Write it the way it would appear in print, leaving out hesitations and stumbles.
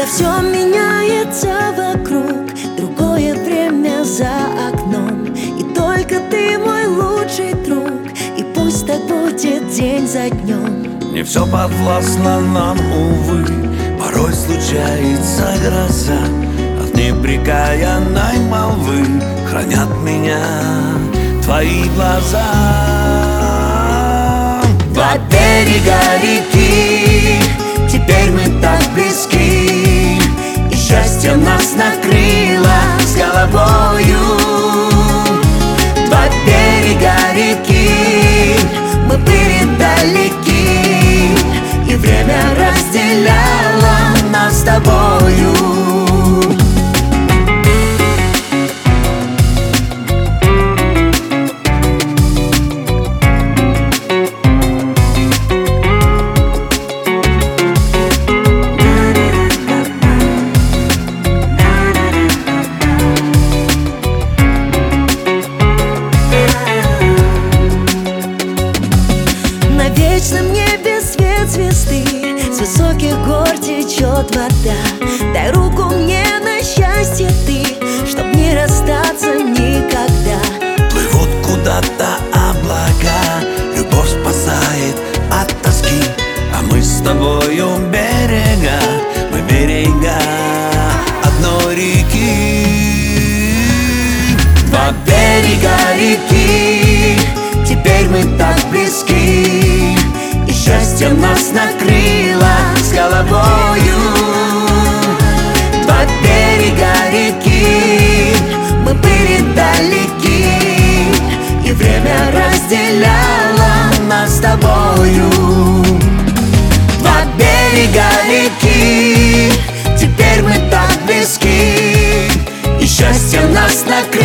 все меняется вокруг, другое время за окном, и только ты мой лучший друг, и пусть так будет день за днем. Не все подвластно нам, увы, порой случается гроза. От непрекаянной молвы хранят меня твои глаза. Два берега реки, теперь мы так близки, и счастье нас накрыло с головою. Два берега реки, мы были далеки, и время разделяло нас с тобою. На вечном небе свет звезды, с высоких гор течет вода. Дай руку мне на счастье ты, чтоб не расстаться никогда. Плывут куда-то облака, любовь спасает от тоски, а мы с тобою берега, мы берега одной реки. Два берега реки, теперь мы так близки, и счастье нас накрыло с головою. Два берега реки, мы были далеки, и время разделяло нас с тобою. Два берега реки, теперь мы так близки, и счастье нас накрыло